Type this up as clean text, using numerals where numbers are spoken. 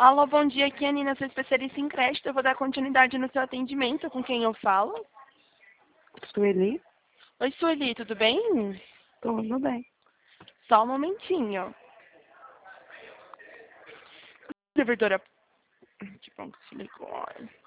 Alô, bom dia, aqui é a Nina, sou especialista em crédito. Eu vou dar continuidade no seu atendimento. Com quem eu falo? Sueli? Oi, Sueli, tudo bem? Tudo bem. Só um momentinho. Servidora... Que bom que se ligou.